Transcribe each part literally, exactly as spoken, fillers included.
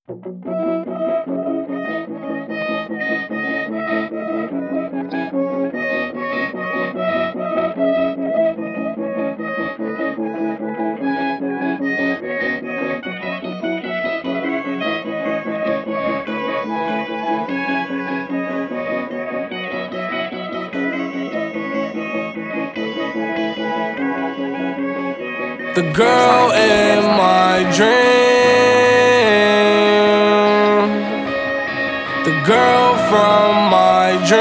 The girl in my dream, the girl from my dream,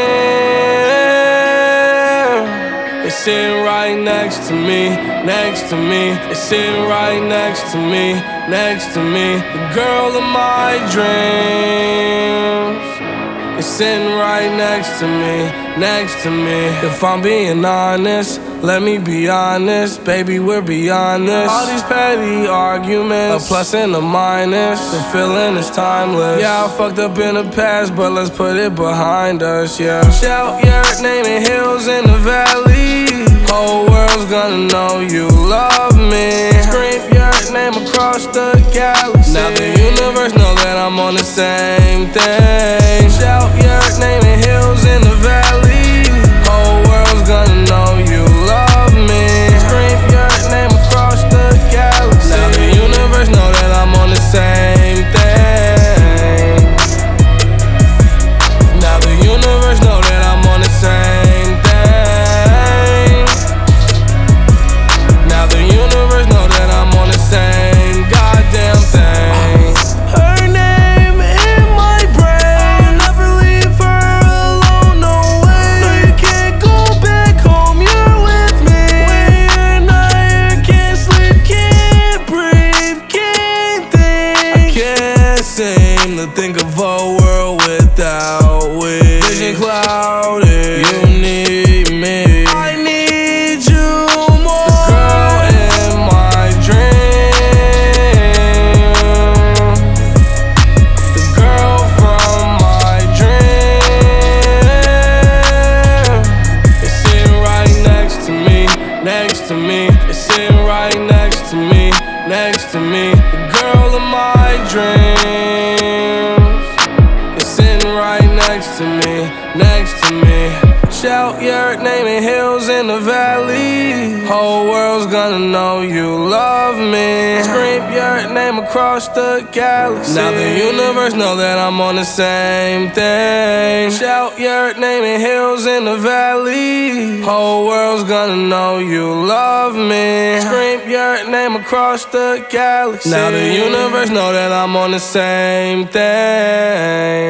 is sitting right next to me, next to me, is sitting right next to me, next to me. The girl of my dreams is sitting right next to me, next to me. If I'm being honest, let me be honest, baby, we're beyond this. All these petty arguments, a plus and a minus. The feeling is timeless. Yeah, I fucked up in the past, but let's put it behind us, yeah. Shout your name in hills in the valley. Whole world's gonna know you love me. Scream your name across the galaxy. Now the universe know that I'm on the same thing. Shout your name in hills in the valley. Whole world's gonna know you love me. Scream your name across the galaxy. Now the universe know that I'm on the same thing. Now the universe know that I'm on the same thing. Now the universe know that I'm on the same goddamn thing. Her name in my brain. I'll never leave her alone, no way. No, you can't go back home, you're with me. When you're not here, can't sleep, can't breathe, can't think. I can't seem to think of a world without we. Vision clouded, you need me. I need you more. The girl in my dream, the girl from my dream, is sitting right next to me, next to me, is sitting right next to me, next to me. The girl of my dreams is sitting right next to me, next to me. Shout your name in hills in the valley. Whole world's gonna know you love me. Scream your name across the galaxy. Now the universe know that I'm on the same thing. Shout your name in hills in the valley. Whole world's gonna know you love me. Scream your name across the galaxy. Now the universe know that I'm on the same thing.